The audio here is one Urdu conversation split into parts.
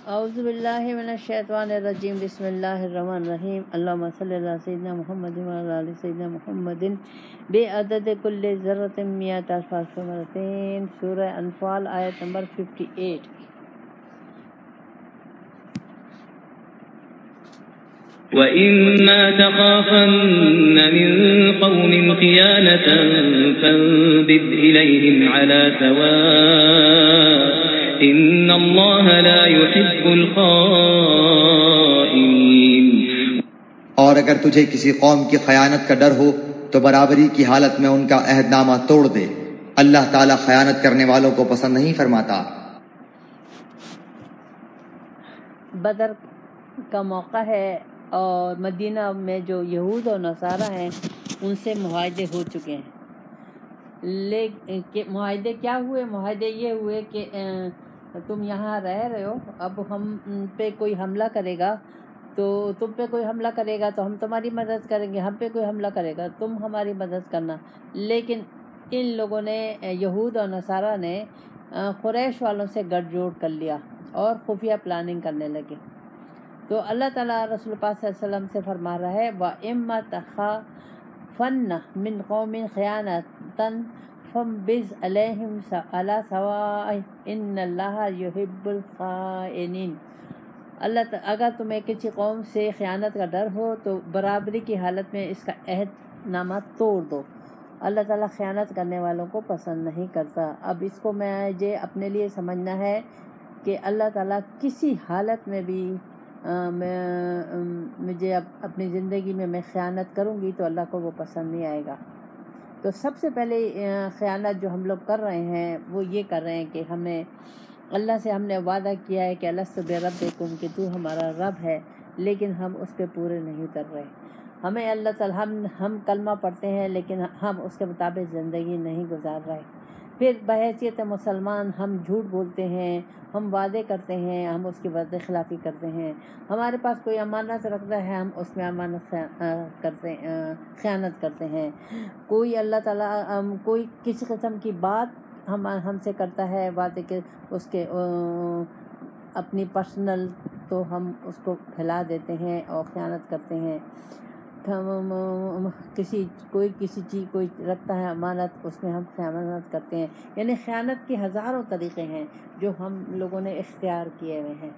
اعوذ باللہ من الشیطان الرجیم بسم اللہ الرحمن الرحیم اللہم صلی اللہ سیدنا محمد وعلی آل سیدنا محمد بعدد کل ذرۃ مئۃ الف مرتين سورہ انفال آیت نمبر 58۔ وَإِمَّا تَخَافَنَّ مِن قَوْمٍ خِيَانَةً فَانبِذْ إِلَيْهِمْ عَلَى سَوَاءٍ إِنَّ اللَّهَ لَا يُحِبُّ الْخَائِنِينَ۔ اور اگر تجھے کسی قوم کی خیانت کا ڈر ہو تو برابری کی حالت میں ان کا عہد نامہ توڑ دے، اللہ تعالیٰ خیانت کرنے والوں کو پسند نہیں فرماتا۔ بدر کا موقع ہے اور مدینہ میں جو یہود اور نصارہ ہیں ان سے معاہدے ہو چکے ہیں، لیکن معاہدے کیا ہوئے؟ معاہدے یہ ہوئے کہ تم یہاں رہے ہو، اب ہم پہ کوئی حملہ کرے گا تو تم پہ کوئی حملہ کرے گا تو ہم تمہاری مدد کریں گے، ہم پہ کوئی حملہ کرے گا تم ہماری مدد کرنا۔ لیکن ان لوگوں نے، یہود اور نصارہ نے، قریش والوں سے گٹھ جوڑ کر لیا اور خفیہ پلاننگ کرنے لگے۔ تو اللہ تعالیٰ رسول پاک صلی اللہ علیہ وسلم سے فرما رہا ہے وَإِمَّا تَخَافَنَّ مِنْ قَوْمٍ خِيَانَةً فَانبِذْ إِلَيْهِمْ عَلَى سَوَاءٍ إِنَّ اللَّهَ يُحِبُّ الْخَائِنِينَ۔ اگر تمہیں کسی قوم سے خیانت کا ڈر ہو تو برابری کی حالت میں اس کا عہد نامہ توڑ دو، اللہ تعالیٰ خیانت کرنے والوں کو پسند نہیں کرتا۔ اب اس کو مجھے اپنے لیے سمجھنا ہے کہ اللہ تعالیٰ کسی حالت میں بھی مجھے اپنی زندگی میں خیانت کروں گی تو اللہ کو وہ پسند نہیں آئے گا۔ تو سب سے پہلے خیانت جو ہم لوگ کر رہے ہیں وہ یہ کر رہے ہیں کہ اللہ سے ہم نے وعدہ کیا ہے کہ الست بربکم، کہ تو ہمارا رب ہے، لیکن ہم اس پہ پورے نہیں اتر رہے۔ ہمیں اللہ تعالیٰ ہم کلمہ پڑھتے ہیں لیکن ہم اس کے مطابق زندگی نہیں گزار رہے۔ پھر بحیثیت مسلمان ہم جھوٹ بولتے ہیں، ہم وعدے کرتے ہیں، ہم اس کی وعدے خلافی کرتے ہیں۔ ہمارے پاس کوئی امانت رکھتا ہے، ہم اس میں خیانت کرتے ہیں۔ کوئی اللہ تعالیٰ کوئی کسی قسم کی بات ہم سے کرتا ہے وعدے کے، اس کے اپنی پرسنل، تو ہم اس کو پھیلا دیتے ہیں اور خیانت کرتے ہیں۔ کوئی کسی چیز کوئی رکھتا ہے امانت، اس میں ہم خیانت کرتے ہیں۔ یعنی خیانت کے ہزاروں طریقے ہیں جو ہم لوگوں نے اختیار کیے ہوئے ہیں۔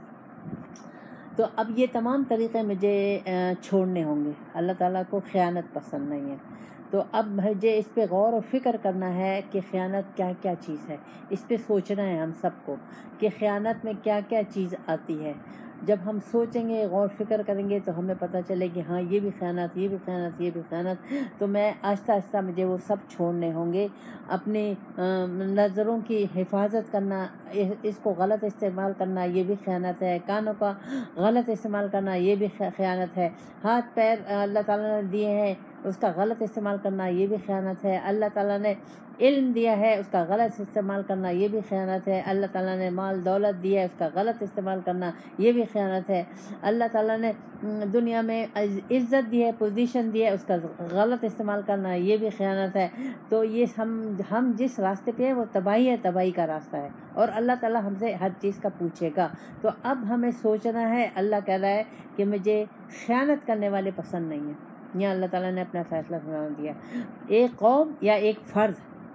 تو اب یہ تمام طریقے مجھے چھوڑنے ہوں گے، اللہ تعالیٰ کو خیانت پسند نہیں ہے۔ تو اب مجھے اس پہ غور و فکر کرنا ہے کہ خیانت کیا کیا چیز ہے، اس پہ سوچنا ہے ہم سب کو کہ خیانت میں کیا کیا چیز آتی ہے۔ جب ہم سوچیں گے، غور فکر کریں گے تو ہمیں پتہ چلے کہ ہاں یہ بھی خیانت، یہ بھی خیانت، یہ بھی خیانت۔ تو میں آہستہ آہستہ مجھے وہ سب چھوڑنے ہوں گے۔ اپنی نظروں کی حفاظت کرنا، اس کو غلط استعمال کرنا یہ بھی خیانت ہے، کانوں کا غلط استعمال کرنا یہ بھی خیانت ہے، ہاتھ پیر اللہ تعالیٰ نے دیے ہیں اس کا غلط استعمال کرنا یہ بھی خیانت ہے، اللہ تعالیٰ نے علم دیا ہے اس کا غلط استعمال کرنا یہ بھی خیانت ہے، اللہ تعالیٰ نے مال دولت دیا ہے اس کا غلط استعمال کرنا یہ بھی خیانت ہے، اللہ تعالیٰ نے دنیا میں عزت دی ہے، پوزیشن دی ہے، اس کا غلط استعمال کرنا یہ بھی خیانت ہے۔ تو یہ ہم جس راستے پہ ہیں وہ تباہی ہے، تباہی کا راستہ ہے، اور اللہ تعالیٰ ہم سے ہر چیز کا پوچھے گا۔ تو اب ہمیں سوچنا ہے، اللہ کہہ رہا ہے کہ مجھے خیانت کرنے والے پسند نہیں ہیں۔ یہاں اللہ تعالیٰ نے اپنا فیصلہ سنا دیا، ایک قوم یا ایک فرد،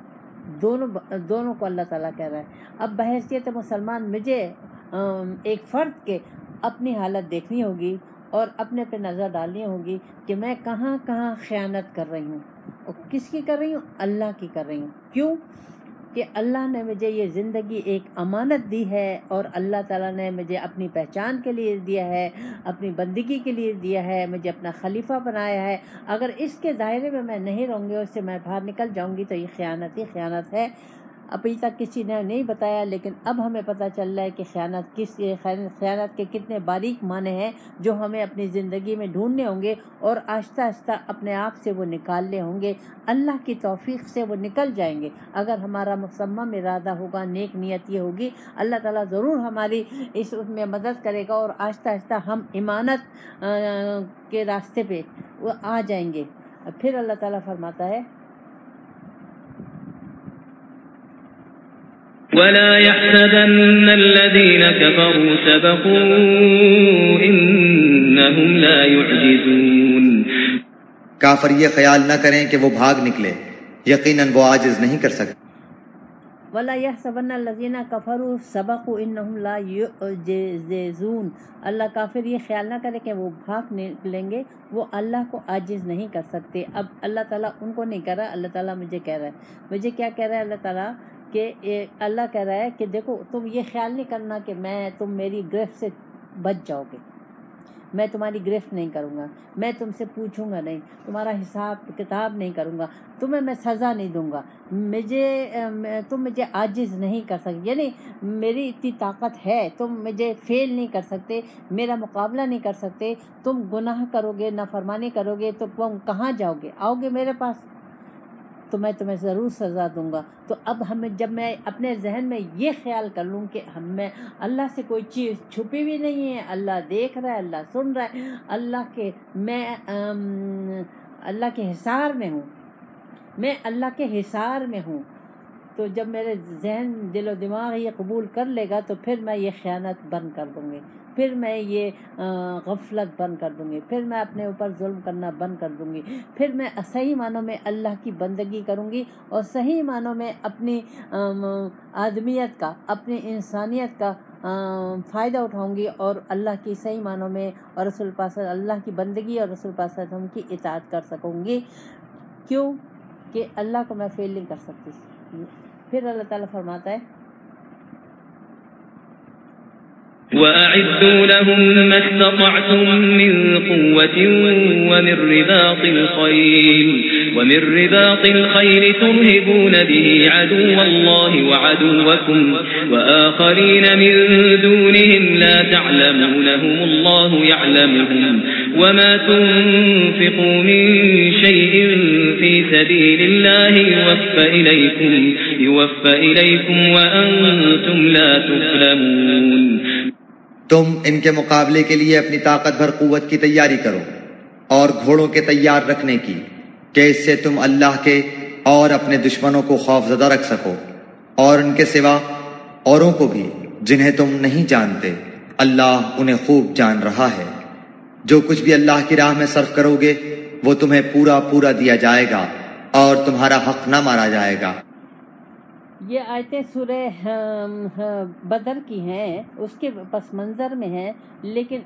دونوں کو اللہ تعالیٰ کہہ رہا ہے۔ اب بحیثیت مسلمان مجھے ایک فرد کے اپنی حالت دیکھنی ہوگی اور اپنے پہ نظر ڈالنی ہوگی کہ میں کہاں کہاں خیانت کر رہی ہوں، اور کس کی کر رہی ہوں؟ اللہ کی کر رہی ہوں۔ کیوں؟ کہ اللہ نے مجھے یہ زندگی ایک امانت دی ہے، اور اللہ تعالیٰ نے مجھے اپنی پہچان کے لیے دیا ہے، اپنی بندگی کے لیے دیا ہے، مجھے اپنا خلیفہ بنایا ہے۔ اگر اس کے دائرے میں نہیں رہوں گی، اس سے میں باہر نکل جاؤں گی تو یہ خیانت ہی خیانت ہے۔ ابھی تک کسی نے نہیں بتایا، لیکن اب ہمیں پتہ چل رہا ہے کہ خیانت کے کتنے باریک معنی ہیں جو ہمیں اپنی زندگی میں ڈھونڈنے ہوں گے، اور آہستہ آہستہ اپنے آپ سے وہ نکالنے ہوں گے۔ اللہ کی توفیق سے وہ نکل جائیں گے اگر ہمارا مصمم ارادہ ہوگا، نیک نیت یہ ہوگی، اللہ تعالیٰ ضرور ہماری اس میں مدد کرے گا، اور آہستہ آہستہ ہم ایمانت کے راستے پہ وہ آ جائیں گے۔ پھر اللہ تعالیٰ فرماتا ہے ولا يحسبن الذين كفروا سبقوا إنهم لا يعجزون. کافر یہ خیال نہ کریں کہ وہ بھاگ نکلے، یقیناً وہ عاجز نہیں کر سکتے. وَلَا يَحْسَبَنَّ الَّذِينَ كَفَرُوا سَبَقُوا إِنَّهُمْ لَا يُعْجِزُونَ. اللہ کافر یہ خیال نہ کرے کہ وہ بھاگ نکلیں گے، وہ اللہ کو عاجز نہیں کر سکتے. اب اللہ تعالیٰ ان کو نہیں کہہ رہا، اللہ تعالیٰ مجھے کہہ رہا ہے. مجھے کیا کہہ رہا ہے اللہ تعالیٰ؟ کہ اللہ کہہ رہا ہے کہ دیکھو تم یہ خیال نہیں کرنا کہ تم میری گرفت سے بچ جاؤ گے، میں تمہاری گرفت نہیں کروں گا، میں تم سے پوچھوں گا نہیں، تمہارا حساب کتاب نہیں کروں گا، تمہیں میں سزا نہیں دوں گا، تم مجھے عاجز نہیں کر سکتے، یعنی میری اتنی طاقت ہے، تم مجھے فیل نہیں کر سکتے، میرا مقابلہ نہیں کر سکتے. تم گناہ کرو گے، نافرمانی کرو گے تو تم کہاں جاؤ گے؟ آؤ گے میرے پاس تو میں تمہیں ضرور سزا دوں گا. تو اب جب میں اپنے ذہن میں یہ خیال کر لوں کہ میں اللہ سے کوئی چیز چھپی بھی نہیں ہے، اللہ دیکھ رہا ہے، اللہ سن رہا ہے، میں اللہ کے حصار میں ہوں، میں اللہ کے حصار میں ہوں. تو جب میرے ذہن دل و دماغ یہ قبول کر لے گا تو پھر میں یہ خیانت بند کر دوں گی، پھر میں یہ غفلت بند کر دوں گی، پھر میں اپنے اوپر ظلم کرنا بند کر دوں گی، پھر میں صحیح معنوں میں اللہ کی بندگی کروں گی اور صحیح معنوں میں اپنی آدمیت کا، اپنی انسانیت کا فائدہ اٹھاؤں گی اور اللہ کی صحیح معنوں میں اور رسول پاک اللہ کی بندگی اور رسول پاک صلی اللہ علیہ وسلم کی اطاعت کر سکوں گی. کیوں کہ اللہ کو میں فیل نہیں کر سکتی. پھر اللہ تعالیٰ فرماتا ہے وَأَعِدُّوا لَهُم مَّا اسْتَطَعْتُم مِّن قُوَّةٍ وَمِن رِّبَاطِ الْخَيْلِ تُرْهِبُونَ بِهِ عَدُوَّ اللَّهِ وَعَدُوَّكُمْ وَآخَرِينَ مِن دُونِهِمْ لَا تَعْلَمُونَهُمُ اللَّهُ يَعْلَمُهُمْ وَمَا تُنفِقُوا مِن شَيْءٍ فِي سَبِيلِ اللَّهِ يُوَفَّ إِلَيْكُمْ وَأَنتُمْ لَا تُظْلَمُونَ. تم ان کے مقابلے کے لیے اپنی طاقت بھر قوت کی تیاری کرو اور گھوڑوں کے تیار رکھنے کی، کہ اس سے تم اللہ کے اور اپنے دشمنوں کو خوف زدہ رکھ سکو، اور ان کے سوا اوروں کو بھی جنہیں تم نہیں جانتے. اللہ انہیں خوب جان رہا ہے. جو کچھ بھی اللہ کی راہ میں صرف کرو گے وہ تمہیں پورا پورا دیا جائے گا اور تمہارا حق نہ مارا جائے گا. یہ آیتیں سورہ بدر کی ہیں، اس کے پس منظر میں ہیں، لیکن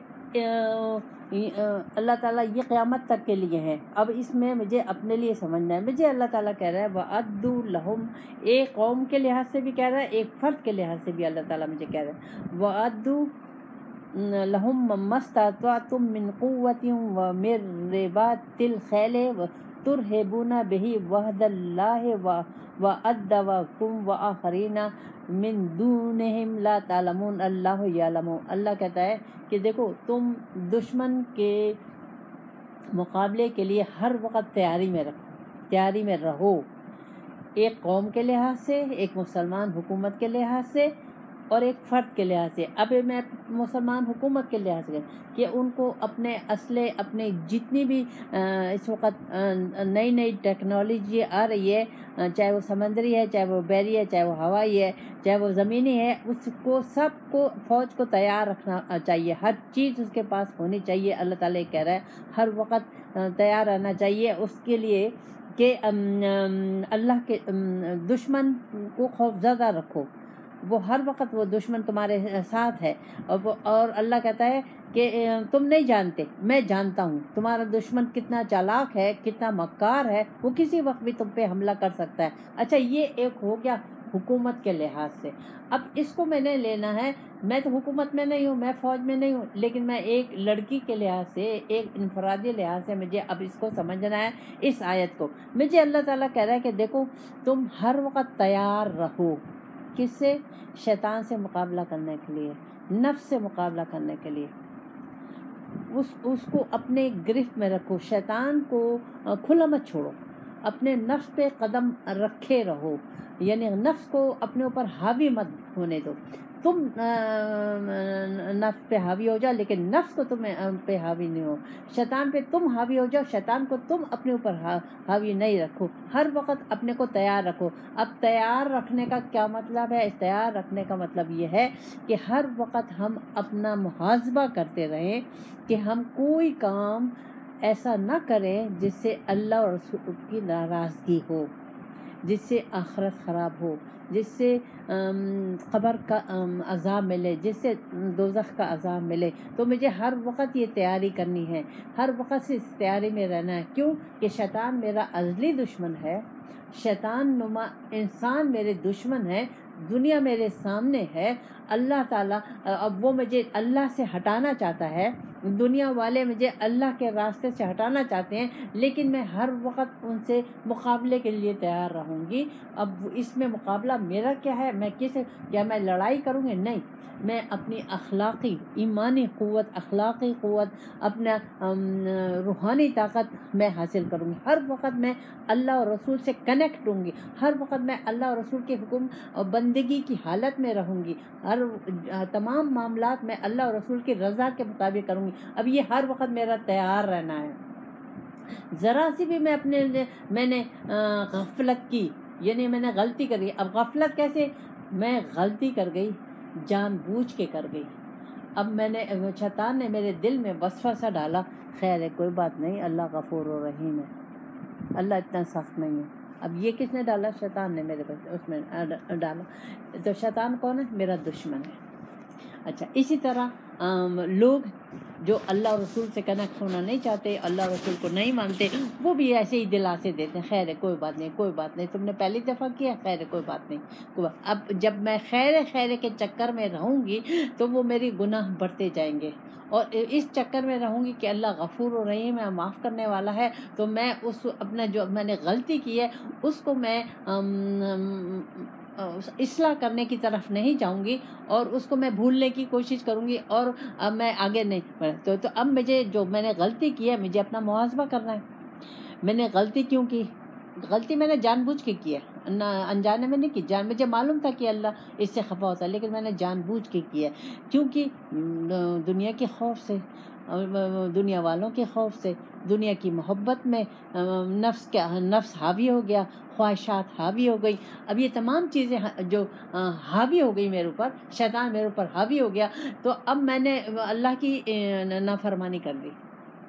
اللہ تعالیٰ یہ قیامت تک کے لیے ہے. اب اس میں مجھے اپنے لیے سمجھنا ہے. مجھے اللہ تعالیٰ کہہ رہا ہے وَأَدُّوا لَهُمْ، ایک قوم کے لحاظ سے بھی کہہ رہا ہے، ایک فرد کے لحاظ سے بھی اللہ تعالیٰ مجھے کہہ رہا ہے وَأَدُّوا لَهُم مَّا اسْتَطَعْتُم مِّن قُوَّةٍ وَمِن رِّبَاطِ الْخَيْلِ تُرْهِبُونَ بِهِ وَعْدَ اللَّهِ وَعَدُوَّكُمْ وَآخَرِينَ مِن دُونِهِمْ لَا تَعْلَمُونَ اللَّهُ يَعْلَمُ. اللہ کہتا ہے کہ دیکھو تم دشمن کے مقابلے کے لیے ہر وقت تیاری میں رہو، ایک قوم کے لحاظ سے، ایک مسلمان حکومت کے لحاظ سے اور ایک فرد کے لحاظ سے. اب میں مسلمان حکومت کے لحاظ سے کہ ان کو اپنے اسلحے، اپنے جتنی بھی اس وقت نئی ٹیکنالوجی آ رہی ہے، چاہے وہ سمندری ہے، چاہے وہ بحری ہے، چاہے وہ ہوائی ہے، چاہے وہ زمینی ہے، اس کو سب کو فوج کو تیار رکھنا چاہیے، ہر چیز اس کے پاس ہونی چاہیے. اللہ تعالیٰ کہہ رہا ہے ہر وقت تیار رہنا چاہیے اس کے لیے کہ اللہ کے دشمن کو خوف زدہ رکھو. وہ ہر وقت وہ دشمن تمہارے ساتھ ہے اور اللہ کہتا ہے کہ تم نہیں جانتے، میں جانتا ہوں تمہارا دشمن کتنا چالاک ہے، کتنا مکار ہے، وہ کسی وقت بھی تم پہ حملہ کر سکتا ہے. اچھا یہ ایک ہو گیا حکومت کے لحاظ سے. اب اس کو میں نے لینا ہے، میں تو حکومت میں نہیں ہوں، میں فوج میں نہیں ہوں، لیکن میں ایک لڑکی کے لحاظ سے، ایک انفرادی لحاظ سے مجھے اب اس کو سمجھنا ہے. اس آیت کو مجھے اللہ تعالیٰ کہہ رہا ہے کہ دیکھو تم ہر وقت تیار رہو. کس سے؟ شیطان سے مقابلہ کرنے کے لیے، نفس سے مقابلہ کرنے کے لیے. اس کو اپنے گرفت میں رکھو، شیطان کو کھلا مت چھوڑو، اپنے نفس پہ قدم رکھے رہو، یعنی نفس کو اپنے اوپر حاوی مت ہونے دو. تم نفس پہ حاوی ہو جاؤ، لیکن نفس کو تم پہ حاوی نہیں ہو. شیطان پہ تم حاوی ہو جاؤ، شیطان کو تم اپنے اوپر حاوی نہیں رکھو. ہر وقت اپنے کو تیار رکھو. اب تیار رکھنے کا کیا مطلب ہے؟ تیار رکھنے کا مطلب یہ ہے کہ ہر وقت ہم اپنا محاسبہ کرتے رہیں کہ ہم کوئی کام ایسا نہ کریں جس سے اللہ اور رسول کی ناراضگی ہو، جس سے آخرت خراب ہو، جس سے قبر کا عذاب ملے، جس سے دوزخ کا عذاب ملے. تو مجھے ہر وقت یہ تیاری کرنی ہے، ہر وقت سے اس تیاری میں رہنا ہے. کیوں کہ شیطان میرا ازلی دشمن ہے، شیطان نما انسان میرے دشمن ہے، دنیا میرے سامنے ہے. اللہ تعالیٰ اب وہ مجھے اللہ سے ہٹانا چاہتا ہے، دنیا والے مجھے اللہ کے راستے سے ہٹانا چاہتے ہیں، لیکن میں ہر وقت ان سے مقابلے کے لیے تیار رہوں گی. اب اس میں مقابلہ میرا کیا ہے؟ میں کیا میں لڑائی کروں گی؟ نہیں، میں اپنی اخلاقی ایمانی قوت، اخلاقی قوت، اپنا روحانی طاقت میں حاصل کروں گی. ہر وقت میں اللہ اور رسول سے کنیکٹ ہوں گی، ہر وقت میں اللہ اور رسول کے حکم اور بندگی کی حالت میں رہوں گی. ہر تمام معاملات میں اللہ اور رسول کی رضا کے مطابق کروں گی. اب یہ ہر وقت میرا تیار رہنا ہے. ذرا سی بھی میں نے غفلت کی، یعنی میں نے غلطی کر گئی. اب غفلت کیسے؟ میں غلطی کر گئی، جان بوجھ کے کر گئی. اب شیطان نے میرے دل میں وسوسہ ڈالا، خیر ہے کوئی بات نہیں، اللہ غفور و رحیم ہے، اللہ اتنا سخت نہیں ہے. اب یہ کس نے ڈالا؟ شیطان نے میرے اس میں ڈالا. تو شیطان کون ہے؟ میرا دشمن ہے. اچھا، اسی طرح لوگ جو اللہ اور رسول سے کنیکٹ ہونا نہیں چاہتے، اللہ اور رسول کو نہیں مانتے، وہ بھی ایسے ہی دلاسے دیتے ہیں، خیر ہے کوئی بات نہیں، کوئی بات نہیں، تم نے پہلی دفعہ کیا، خیر ہے کوئی بات نہیں. اب جب میں خیر کے چکر میں رہوں گی تو وہ میری گناہ بڑھتے جائیں گے، اور اس چکر میں رہوں گی کہ اللہ غفور و رحیم ہے، معاف کرنے والا ہے. تو میں اس اپنا جو میں نے غلطی کی ہے اس کو میں اصلاح کرنے کی طرف نہیں جاؤں گی، اور اس کو میں بھولنے کی کوشش کروں گی، اور اب میں آگے نہیں. تو اب میں نے غلطی کی ہے، مجھے اپنا محاسبہ کرنا ہے. میں نے غلطی کیوں کی؟ غلطی میں نے جان بوجھ کے کی ہے، انجانے میں نہیں کی. مجھے معلوم تھا کہ اللہ اس سے خفا ہوتا ہے، لیکن میں نے جان بوجھ کے کی ہے. کیونکہ دنیا کے خوف سے، دنیا والوں کے خوف سے، دنیا کی محبت میں نفس حاوی ہو گیا، خواہشات حاوی ہو گئی. اب یہ تمام چیزیں جو حاوی ہو گئی میرے اوپر، شیطان میرے اوپر حاوی ہو گیا، تو اب میں نے اللہ کی نافرمانی کر دی.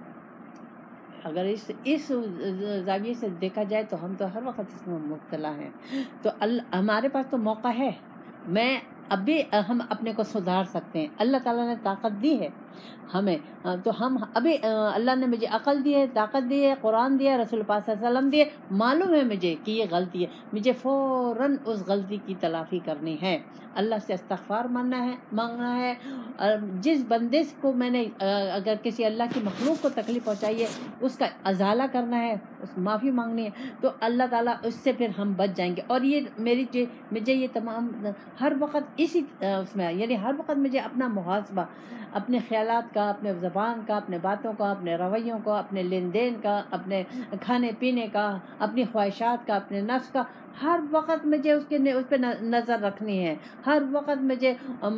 اگر اس زاویے سے دیکھا جائے تو ہم تو ہر وقت اس میں مبتلا ہیں. تو ہمارے پاس تو موقع ہے، اب بھی ہم اپنے کو سدھار سکتے ہیں. اللہ تعالیٰ نے طاقت دی ہے ہمیں، تو ہم ابھی اللہ نے مجھے عقل دی ہے، طاقت دی ہے، قرآن دیا ہے، رسول پاک صلی اللہ علیہ وسلم دیے. معلوم ہے مجھے کہ یہ غلطی ہے، مجھے فوراً اس غلطی کی تلافی کرنی ہے، اللہ سے استغفار مانگنا ہے. اور جس بندے کو میں نے اگر کسی اللہ کی مخلوق کو تکلیف پہنچائی ہے، اس کا ازالہ کرنا ہے، اس معافی مانگنی ہے، تو اللہ تعالیٰ اس سے پھر ہم بچ جائیں گے. اور یہ مجھے یہ تمام ہر وقت اسی اس میں، یعنی ہر وقت مجھے اپنا محاسبہ، اپنے خیالات کا، اپنے زبان کا، اپنے باتوں کا، اپنے رویوں کا، اپنے لین دین کا، اپنے کھانے پینے کا، اپنی خواہشات کا، اپنے نفس کا، ہر وقت مجھے اس پہ نظر رکھنی ہے. ہر وقت مجھے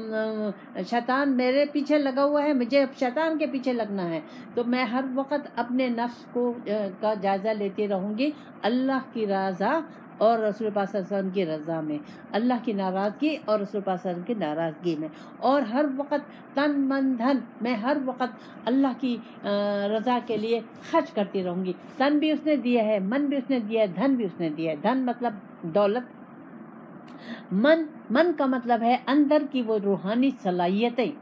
شیطان میرے پیچھے لگا ہوا ہے، مجھے شیطان کے پیچھے لگنا ہے. تو میں ہر وقت اپنے نفس کا جائزہ لیتی رہوں گی، اللہ کی رضا اور رسول پاک صلی اللہ علیہ وسلم کی رضا میں، اللہ کی ناراضگی اور رسول پاک صلی اللہ علیہ وسلم کی ناراضگی میں. اور ہر وقت تن من دھن میں ہر وقت اللہ کی رضا کے لیے خرچ کرتی رہوں گی. تن بھی اس نے دیا ہے، من بھی اس نے دیا ہے، دھن بھی اس نے دیا ہے. دھن مطلب دولت، من کا مطلب ہے اندر کی وہ روحانی صلاحیتیں.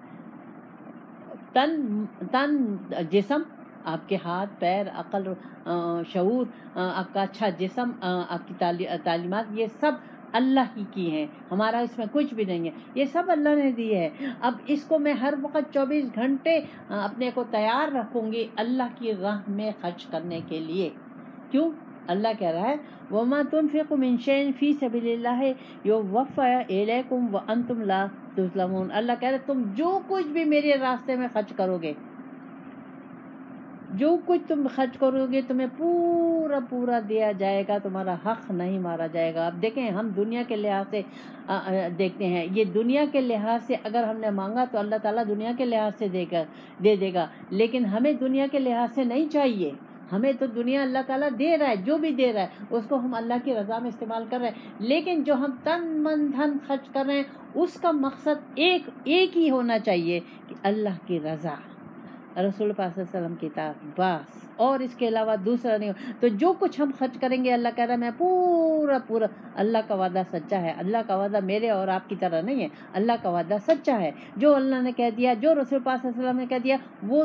تن جسم، آپ کے ہاتھ پیر، عقل، شعور، آپ کا اچھا جسم، آپ کی تعلیمات، یہ سب اللہ ہی کی ہیں، ہمارا اس میں کچھ بھی نہیں ہے، یہ سب اللہ نے دی ہے. اب اس کو میں ہر وقت 24 گھنٹے اپنے کو تیار رکھوں گی اللہ کی راہ میں خرچ کرنے کے لیے. کیوں؟ اللہ کہہ رہا ہے وَمَا تُنْفِقُ مِنْ شَيْءٍ فِي سَبِيلِ اللَّهِ يُوَفَّى إِلَيْكُمْ وَأَنْتُمْ لَا تُظْلَمُونَ. اللہ کہہ رہا ہے تم جو کچھ بھی میرے راستے میں خرچ کرو گے، جو کچھ تم خرچ کرو گے تمہیں پورا پورا دیا جائے گا، تمہارا حق نہیں مارا جائے گا۔ اب دیکھیں ہم دنیا کے لحاظ سے دیکھتے ہیں، یہ دنیا کے لحاظ سے اگر ہم نے مانگا تو اللہ تعالیٰ دنیا کے لحاظ سے دے دے گا، لیکن ہمیں دنیا کے لحاظ سے نہیں چاہیے۔ ہمیں تو دنیا اللہ تعالیٰ دے رہا ہے، جو بھی دے رہا ہے اس کو ہم اللہ کی رضا میں استعمال کر رہے ہیں، لیکن جو ہم تن من دھن خرچ کر رہے ہیں اس کا مقصد ایک ہی ہونا چاہیے کہ اللہ کی رضا، رسول پاک صلی اللہ علیہ وسلم کی اطاعت، بس، اور اس کے علاوہ دوسرا نہیں ہو۔ تو جو کچھ ہم خرچ کریں گے اللہ کہہ رہا ہے میں پورا اللہ کا وعدہ سچا ہے، اللہ کا وعدہ میرے اور آپ کی طرح نہیں ہے، اللہ کا وعدہ سچا ہے۔ جو اللہ نے کہہ دیا، جو رسول پاک صلی اللہ علیہ وسلم نے کہہ دیا وہ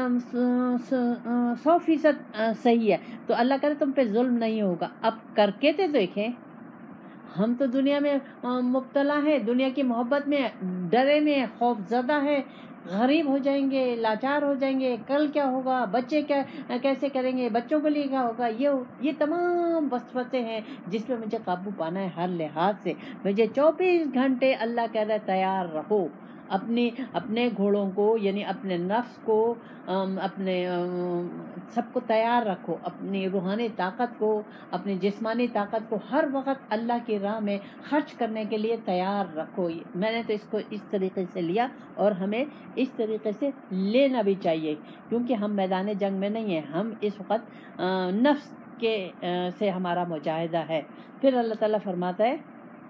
100% صحیح ہے، تو اللہ کہہ رہا تم پہ ظلم نہیں ہوگا۔ اب کر کے تو دیکھیں، ہم تو دنیا میں مبتلا ہیں، دنیا کی محبت میں ڈرے میں، خوف زدہ ہے، غریب ہو جائیں گے، لاچار ہو جائیں گے، کل کیا ہوگا، بچے کیسے کریں گے، بچوں کے لیے کیا ہوگا، یہ تمام وسوسے ہیں جس پہ مجھے قابو پانا ہے ہر لحاظ سے۔ مجھے 24 گھنٹے اللہ کہہ رہا ہے تیار رہو، اپنے گھوڑوں کو یعنی اپنے نفس کو، اپنے سب کو تیار رکھو، اپنی روحانی طاقت کو، اپنی جسمانی طاقت کو ہر وقت اللہ کی راہ میں خرچ کرنے کے لیے تیار رکھو۔ میں نے تو اس کو اس طریقے سے لیا اور ہمیں اس طریقے سے لینا بھی چاہیے، کیونکہ ہم میدان جنگ میں نہیں ہیں، ہم اس وقت نفس کے سے ہمارا مجاہدہ ہے۔ پھر اللہ تعالیٰ فرماتا ہے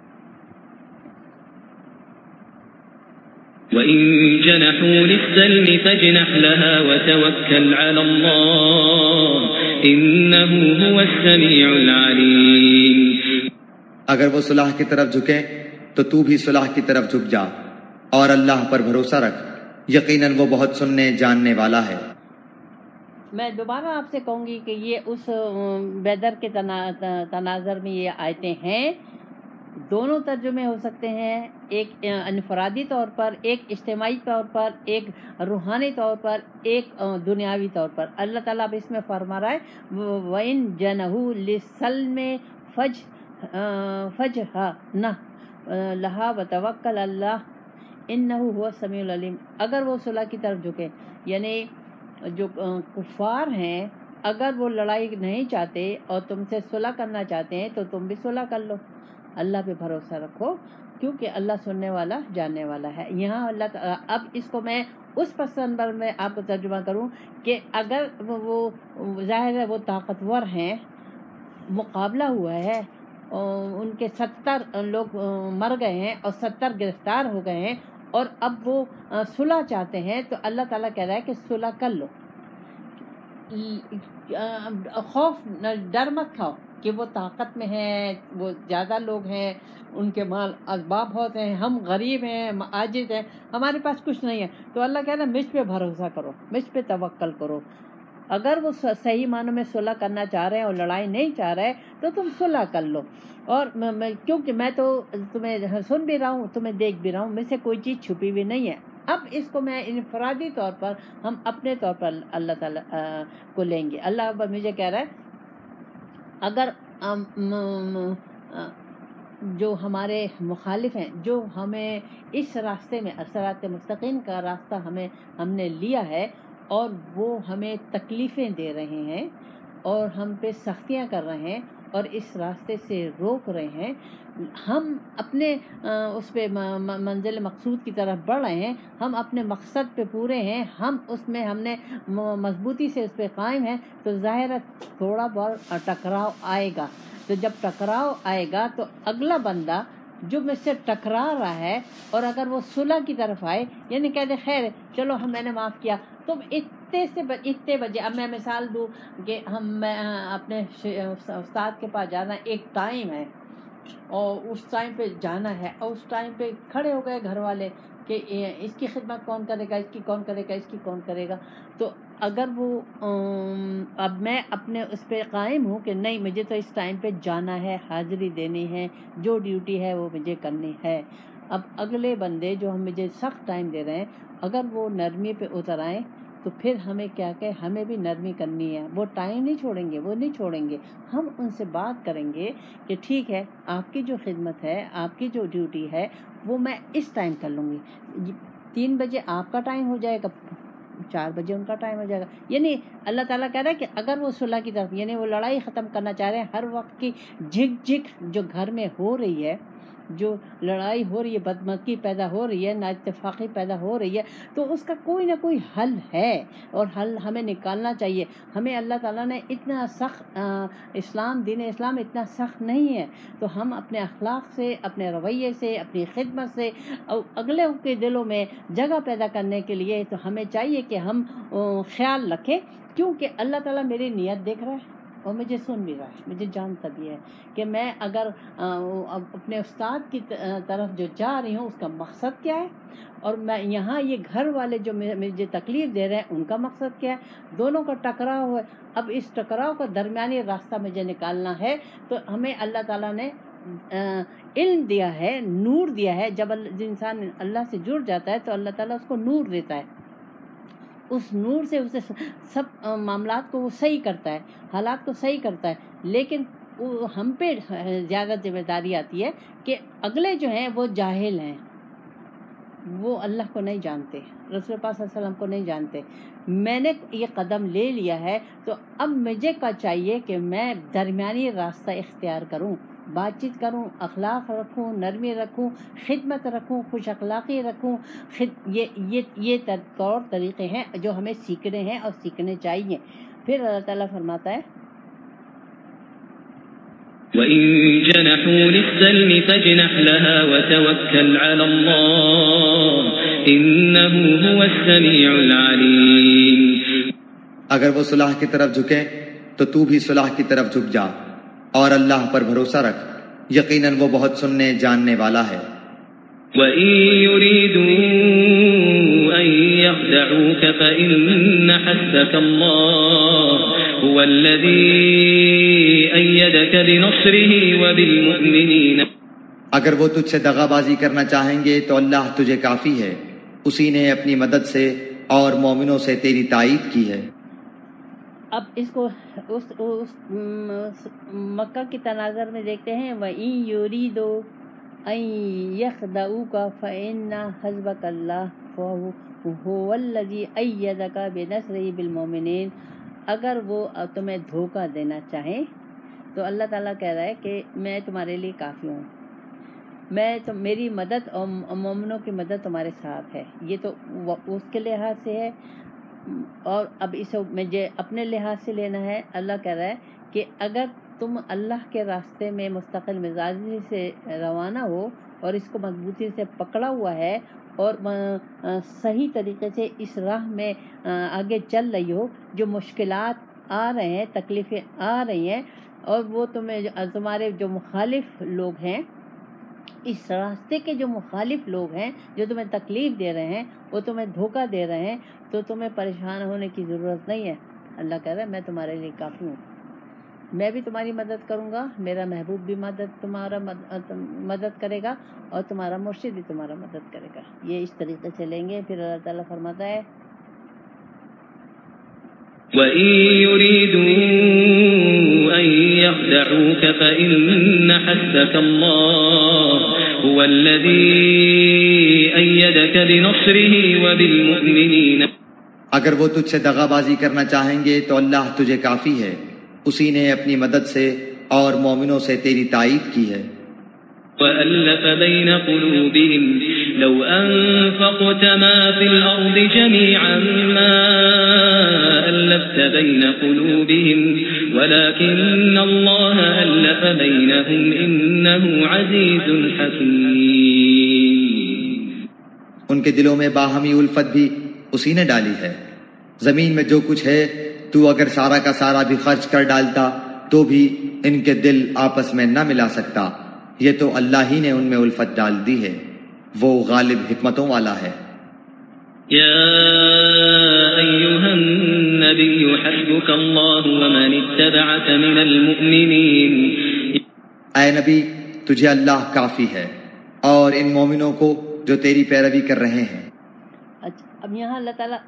وَإِن جَنَحُوا لِلسَّلْمِ فَاجْنَحْ لَهَا وَتَوَكَّلْ عَلَى اللَّهِ إِنَّهُ هُوَ السَّمِيعُ الْعَلِيمُ۔ اگر وہ صلح کی طرف جھکیں تو تو بھی صلح کی طرف جھک جا اور اللہ پر بھروسہ رکھ، یقیناً وہ بہت سننے جاننے والا ہے۔ میں دوبارہ آپ سے کہوں گی کہ یہ اس بدر کے تناظر میں یہ آیتیں ہیں، دونوں ترجمے ہو سکتے ہیں، ایک انفرادی طور پر، ایک اجتماعی طور پر، ایک روحانی طور پر، ایک دنیاوی طور پر۔ اللہ تعالیٰ اب اس میں فرما رہا ہے وَإِن جَنَحُوا لِلسَّلْمِ فَاجْنَحْ لَهَا وَتَوَكَّلْ عَلَى اللَّهِ إِنَّهُ هُوَ السَّمِيعُ الْعَلِيمُ۔ اگر وہ صلح کی طرف جھکے، یعنی جو کفار ہیں اگر وہ لڑائی نہیں چاہتے اور تم سے صلح کرنا چاہتے ہیں تو تم بھی صلح کر لو، اللہ پہ بھروسہ رکھو، کیونکہ اللہ سننے والا جاننے والا ہے۔ یہاں اللہ اب اس کو میں اس پس منظر میں آپ کو ترجمہ کروں کہ اگر وہ ظاہر ہے وہ طاقتور ہیں، مقابلہ ہوا ہے، ان کے 70 لوگ مر گئے ہیں اور 70 گرفتار ہو گئے ہیں، اور اب وہ صلح چاہتے ہیں، تو اللہ تعالیٰ کہہ رہا ہے کہ صلح کر لو، خوف ڈر مت کھاؤ کہ وہ طاقت میں ہیں، وہ زیادہ لوگ ہیں، ان کے مال اسباب بہت ہیں، ہم غریب ہیں، عاجز ہیں، ہمارے پاس کچھ نہیں ہے، تو اللہ کہہ رہا ہے مجھ پہ بھروسہ کرو، مجھ پہ توکل کرو۔ اگر وہ صحیح معنوں میں صلح کرنا چاہ رہے ہیں اور لڑائی نہیں چاہ رہے تو تم صلح کر لو، اور کیونکہ میں تو تمہیں سن بھی رہا ہوں، تمہیں دیکھ بھی رہا ہوں، مجھ سے کوئی چیز چھپی ہوئی نہیں ہے۔ اب اس کو میں انفرادی طور پر، ہم اپنے طور پر اللہ تعالیٰ کو لیں گے۔ اللہ مجھے کہہ رہا ہے اگر جو ہمارے مخالف ہیں، جو ہمیں اس راستے میں صراط مستقیم کا راستہ ہم نے لیا ہے اور وہ ہمیں تکلیفیں دے رہے ہیں اور ہم پہ سختیاں کر رہے ہیں اور اس راستے سے روک رہے ہیں، ہم اپنے اس پہ منزل مقصود کی طرف بڑھ رہے ہیں، ہم اپنے مقصد پہ پورے ہیں، ہم نے مضبوطی سے اس پہ قائم ہیں، تو ظاہر ہے تھوڑا بہت ٹکراؤ آئے گا۔ تو جب ٹکراؤ آئے گا تو اگلا بندہ جو مجھ سے ٹکرا رہا ہے اور اگر وہ صلح کی طرف آئے، یعنی کہہ دے خیر چلو میں نے معاف کیا، تم اتنے بجے، اب میں مثال دوں کہ میں اپنے استاد کے پاس جانا، ایک ٹائم ہے اور اس ٹائم پہ جانا ہے، اور اس ٹائم پہ کھڑے ہو گئے گھر والے کہ اس کی خدمت کون کرے گا، اس کی کون کرے گا، اس کی کون کرے گا، تو اگر وہ اب میں اپنے اس پہ قائم ہوں کہ نہیں مجھے تو اس ٹائم پہ جانا ہے، حاضری دینی ہے، جو ڈیوٹی ہے وہ مجھے کرنی ہے، اب اگلے بندے جو مجھے سخت ٹائم دے رہے ہیں اگر وہ نرمی پہ اتر آئیں تو پھر ہمیں کیا کہ ہمیں بھی نرمی کرنی ہے، وہ ٹائم نہیں چھوڑیں گے، وہ نہیں چھوڑیں گے، ہم ان سے بات کریں گے کہ ٹھیک ہے آپ کی جو خدمت ہے، آپ کی جو ڈیوٹی ہے وہ میں اس ٹائم کر لوں گی، 3 بجے آپ کا ٹائم ہو جائے گا، 4 بجے ان کا ٹائم ہو جائے گا. یعنی اللہ تعالیٰ کہہ رہا ہے کہ اگر وہ صلح کی طرف، یعنی وہ لڑائی ختم کرنا چاہ رہے ہیں، ہر وقت کی جھک جھک جو گھر میں ہو رہی ہے، جو لڑائی ہو رہی ہے، بدمزگی پیدا ہو رہی ہے، نا اتفاقی پیدا ہو رہی ہے، تو اس کا کوئی نہ کوئی حل ہے اور حل ہمیں نکالنا چاہیے. ہمیں اللہ تعالیٰ نے اتنا سخت دین اسلام اتنا سخت نہیں ہے، تو ہم اپنے اخلاق سے، اپنے رویے سے، اپنی خدمت سے اور اگلے کے دلوں میں جگہ پیدا کرنے کے لیے تو ہمیں چاہیے کہ ہم خیال رکھیں، کیونکہ اللہ تعالیٰ میری نیت دیکھ رہا ہے اور مجھے سن بھی رہا ہے، مجھے جانتا بھی ہے کہ میں اگر اپنے استاد کی طرف جو جا رہی ہوں اس کا مقصد کیا ہے، اور میں یہاں یہ گھر والے جو مجھے تکلیف دے رہے ہیں ان کا مقصد کیا ہے. دونوں کا ٹکراؤ ہے. اب اس ٹکراؤ کا درمیانی راستہ مجھے نکالنا ہے. تو ہمیں اللہ تعالیٰ نے علم دیا ہے، نور دیا ہے. جب انسان اللہ سے جڑ جاتا ہے تو اللہ تعالیٰ اس کو نور دیتا ہے. اس نور سے اسے سب معاملات کو وہ صحیح کرتا ہے، حالات کو صحیح کرتا ہے. لیکن ہم پہ زیادہ ذمہ داری آتی ہے کہ اگلے جو ہیں وہ جاہل ہیں، وہ اللہ کو نہیں جانتے، رسول پاک صلی اللہ علیہ وسلم کو نہیں جانتے. میں نے یہ قدم لے لیا ہے تو اب مجھے کا چاہیے کہ میں درمیانی راستہ اختیار کروں، بات چیت کروں، اخلاق رکھوں، نرمی رکھوں، خدمت رکھوں، خوش اخلاقی رکھوں. یہ طور طریقے ہیں جو ہمیں سیکھنے ہیں اور سیکھنے چاہیے. پھر اللہ تعالیٰ فرماتا ہے وَإِن جَنَحُوا لِلسَّلْمِ فَاجْنَحْ لَهَا وَتَوَكَّلْ عَلَى اللَّهِ إِنَّهُ هُوَ السَّمِيعُ الْعَلِيمُ. اگر وہ صلح کی طرف جھکیں تو تو بھی صلح کی طرف جھک جا اور اللہ پر بھروسہ رکھ، یقیناً وہ بہت سننے جاننے والا ہے. وَإِن يُرِيدُوا أَن يَخْدَعُوكَ فَإِنَّ حَسْبَكَ اللَّهُ هُوَ الَّذِي أَيَّدَكَ بِنَصْرِهِ وَبِالْمُؤْمِنِينَ. اگر وہ تجھ سے دغا بازی کرنا چاہیں گے تو اللہ تجھے کافی ہے، اسی نے اپنی مدد سے اور مومنوں سے تیری تائید کی ہے. اب اس کو اس مکہ کی تناظر میں دیکھتے ہیں. وَإِن يُرِيدُوا أَن يَخْدَعُوكَ فَإِنَّ حَسْبَكَ اللَّهُ هُوَ الَّذِي أَيَّدَكَ بِنَصْرِهِ بِالْمُؤْمِنِينَ. اگر وہ تمہیں دھوکہ دینا چاہیں تو اللہ تعالیٰ کہہ رہا ہے کہ میں تمہارے لیے کافی ہوں، میری مدد اور مومنوں کی مدد تمہارے ساتھ ہے. یہ تو اس کے لحاظ سے ہے، اور اب اسے مجھے اپنے لحاظ سے لینا ہے. اللہ کہہ رہا ہے کہ اگر تم اللہ کے راستے میں مستقل مزاجی سے روانہ ہو اور اس کو مضبوطی سے پکڑا ہوا ہے اور صحیح طریقے سے اس راہ میں آگے چل رہی ہو، جو مشکلات آ رہے ہیں، تکلیفیں آ رہی ہیں، اور وہ تمہارے جو مخالف لوگ ہیں، اس راستے کے جو مخالف لوگ ہیں جو تمہیں تکلیف دے رہے ہیں، وہ تمہیں دھوکہ دے رہے ہیں، تو تمہیں پریشان ہونے کی ضرورت نہیں ہے. اللہ کہہ رہا ہے میں تمہارے لیے کافی ہوں، میں بھی تمہاری مدد کروں گا، میرا محبوب بھی تمہارا مدد کرے گا، اور تمہارا مرشد بھی تمہارا مدد کرے گا. یہ اس طریقے سے لیں گے. پھر اللہ تعالیٰ فرماتا ہے وَإِن يُرِيدُوا أَن يَخْدَعُوكَ فَإِنَّ حَسْبَكَ اللَّهُ هُوَ الَّذِي أَيَّدَكَ بِنَصْرِهِ وَبِالْمُؤْمِنِينَ. اگر وہ تجھ سے دغا بازی کرنا چاہیں گے تو اللہ تجھے کافی ہے، اسی نے اپنی مدد سے اور مومنوں سے تیری تائید کی ہے. وَأَلَّفَ بَيْنَ قُلُوبِهِمْ لَوْ أَنفَقْتَ مَا فِي الْأَرْضِ جَمِيعًا مَا أَلَّفْتَ بَيْنَ قُلُوبِهِمْ وَلَكِنَّ اللَّهَ أَلَّفَ بَيْنَهُمْ إِنَّهُ عَزِيزٌ حَكِيمٌ. ان کے دلوں میں باہمی الفت بھی اسی نے ڈالی ہے. زمین میں جو کچھ ہے تو اگر سارا کا سارا بھی خرچ کر ڈالتا تو بھی ان کے دل آپس میں نہ ملا سکتا. یہ تو اللہ ہی نے ان میں الفت ڈال دی ہے، وہ غالب حکمتوں والا ہے. یا ایھا النبی حسبک اللہ ومن اتبعک من المؤمنین. اے نبی تجھے اللہ کافی ہے اور ان مومنوں کو جو تیری پیروی کر رہے ہیں. اچھا، اب یہاں اللہ تعالیٰ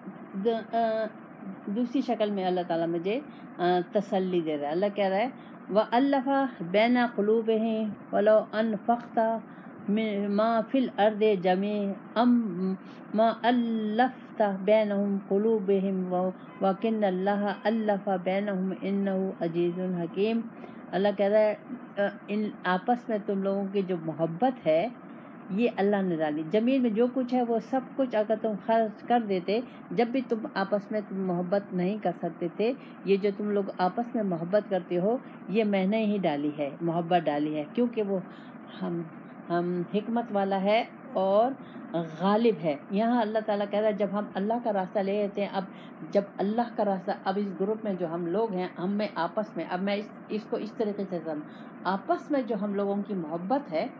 دوسری شکل میں اللہ تعالیٰ مجھے تسلی دے رہا ہے. اللہ کہہ رہا ہے وَأَلَّفَ بَيْنَ قُلُوبِهِمْ وَلَوْ أَنفَقْتَ ما فی الارض جمیعا ما الفت بینہم قلوبہم وکن اللہ الف بینہم انہ عزیز حکیم۔ اللہ کہہ رہا ہے ان آپس میں تم لوگوں کی جو محبت ہے یہ اللہ نے ڈالی۔ زمین میں جو کچھ ہے وہ سب کچھ اگر تم خرچ کر دیتے، جب بھی تم آپس میں تم محبت نہیں کر سکتے تھے، یہ جو تم لوگ آپس میں محبت کرتے ہو یہ میں نے ہی ڈالی ہے، محبت ڈالی ہے، کیونکہ وہ ہم حکمت والا ہے اور غالب ہے۔ یہاں اللہ تعالیٰ کہہ رہا ہے جب ہم اللہ کا راستہ لے لیتے ہیں، اب جب اللہ کا راستہ، اب اس گروپ میں جو ہم لوگ ہیں، ہم میں آپس میں، اب میں اس کو اس طریقے سے آپس میں جو ہم لوگوں کی محبت ہے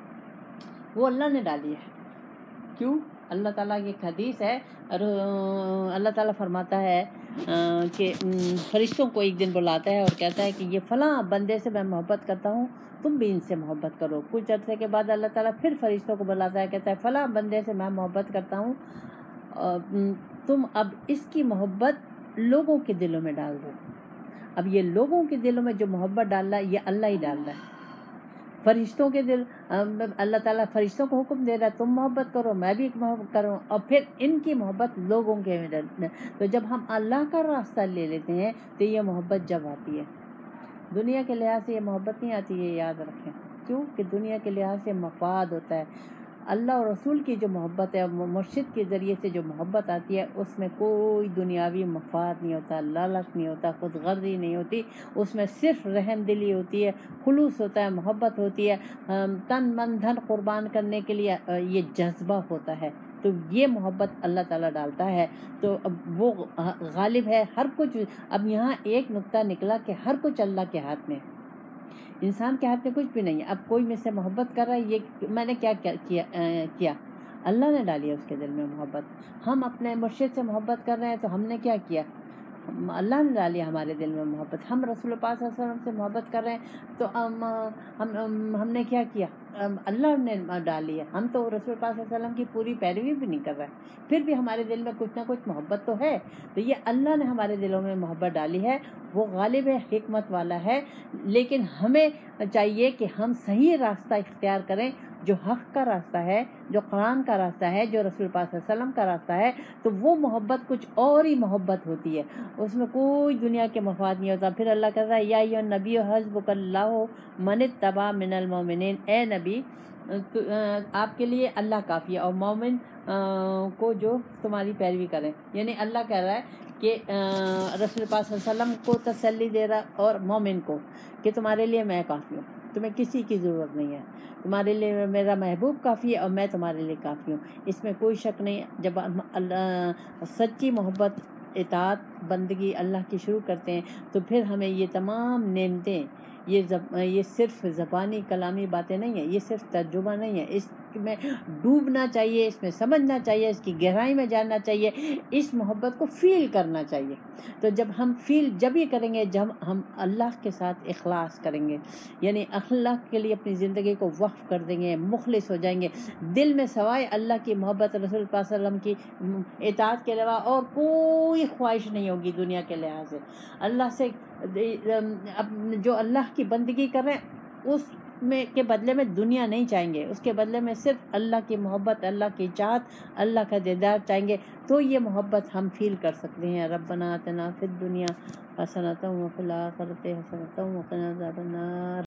وہ اللہ نے ڈالی ہے۔ کیوں؟ اللہ تعالیٰ کی ایک حدیث ہے، اللہ تعالیٰ فرماتا ہے کہ فرشتوں کو ایک دن بلاتا ہے اور کہتا ہے کہ یہ فلاں بندے سے میں محبت کرتا ہوں، تم بھی ان سے محبت کرو۔ کچھ عرصے کے بعد اللہ تعالیٰ پھر فرشتوں کو بلاتا ہے، کہتا ہے فلاں بندے سے میں محبت کرتا ہوں، تم اب اس کی محبت لوگوں کے دلوں میں ڈال دو۔ اب یہ لوگوں کے دلوں میں جو محبت ڈال رہا ہے یہ اللہ ہی ڈال رہا ہے۔ فرشتوں کے دل، اللہ تعالیٰ فرشتوں کو حکم دے رہا ہے تم محبت کرو، میں بھی محبت کروں، اور پھر ان کی محبت لوگوں کے میں۔ تو جب ہم اللہ کا راستہ لے لیتے ہیں تو یہ محبت جب آتی ہے، دنیا کے لحاظ سے یہ محبت نہیں آتی، یہ یاد رکھیں۔ کیوں کہ دنیا کے لحاظ سے مفاد ہوتا ہے۔ اللہ اور رسول کی جو محبت ہے، مرشد کے ذریعے سے جو محبت آتی ہے، اس میں کوئی دنیاوی مفاد نہیں ہوتا، لالچ نہیں ہوتا، خود غرضی نہیں ہوتی، اس میں صرف رحم دلی ہوتی ہے، خلوص ہوتا ہے، محبت ہوتی ہے، تن من دھن قربان کرنے کے لیے یہ جذبہ ہوتا ہے۔ تو یہ محبت اللہ تعالیٰ ڈالتا ہے، تو اب وہ غالب ہے ہر کچھ۔ اب یہاں ایک نقطہ نکلا کہ ہر کچھ اللہ کے ہاتھ میں، انسان کے ہاتھ میں کچھ بھی نہیں ہے۔ اب کوئی مجھ سے محبت کر رہا ہے، یہ میں نے کیا کیا؟ اللہ نے ڈالی ہے اس کے دل میں محبت۔ ہم اپنے مرشد سے محبت کر رہے ہیں تو ہم نے کیا کیا؟ اللہ نے ڈالی ہمارے دل میں محبت۔ ہم رسول پاک صلی اللہ علیہ وسلم سے محبت کر رہے ہیں تو ہم نے کیا کیا؟ اللہ نے ڈالی ہے۔ ہم تو رسول پاک صلی اللہ علیہ وسلم کی پوری پیروی بھی نہیں کر رہے، پھر بھی ہمارے دل میں کچھ نہ کچھ محبت تو ہے۔ تو یہ اللہ نے ہمارے دلوں میں محبت ڈالی ہے، وہ غالب ہے، حکمت والا ہے۔ لیکن ہمیں چاہیے کہ ہم صحیح راستہ اختیار کریں، جو حق کا راستہ ہے، جو قرآن کا راستہ ہے، جو رسول پاک صلی اللہ علیہ وسلم کا راستہ ہے، تو وہ محبت کچھ اور ہی محبت ہوتی ہے، اس میں کوئی دنیا کے مفاد نہیں ہوتا۔ پھر اللہ کہتا ہے یا ایھا النبی حسبک اللہ من اتبع من المؤمنین، اے نبی آپ کے لیے اللہ کافی ہے، اور مومن کو جو تمہاری پیروی کریں۔ یعنی اللہ کہہ رہا ہے کہ رسول پاک صلی اللہ علیہ وسلم کو تسلی دے رہا اور مومن کو کہ تمہارے لیے میں کافی ہوں، تمہیں کسی کی ضرورت نہیں ہے، تمہارے لیے میرا محبوب کافی ہے اور میں تمہارے لیے کافی ہوں۔ اس میں کوئی شک نہیں۔ جب ہم سچی محبت، اطاعت، بندگی اللہ کی شروع کرتے ہیں تو پھر ہمیں یہ تمام نعمتیں، یہ صرف زبانی کلامی باتیں نہیں ہیں، یہ صرف ترجمہ نہیں ہے، اس میں ڈوبنا چاہیے، اس میں سمجھنا چاہیے، اس کی گہرائی میں جاننا چاہیے، اس محبت کو فیل کرنا چاہیے۔ تو جب ہم فیل جب یہ کریں گے جب ہم اللہ کے ساتھ اخلاص کریں گے، یعنی اللہ کے لیے اپنی زندگی کو وقف کر دیں گے، مخلص ہو جائیں گے، دل میں سوائے اللہ کی محبت، رسول پاک صلی اللہ علیہ وسلم کی اطاعت کے علاوہ اور کوئی خواہش نہیں ہوگی دنیا کے لحاظ سے۔ اللہ سے جو اللہ کی بندگی کر رہے ہیں اس میں کے بدلے میں دنیا نہیں چاہیں گے، اس کے بدلے میں صرف اللہ کی محبت، اللہ کی چاہت، اللہ کا دیدار چاہیں گے، تو یہ محبت ہم فیل کر سکتے ہیں۔ ربنا آتنا فی الدنیا حسنۃ وفی الآخرۃ حسنۃ وقنا عذاب النار۔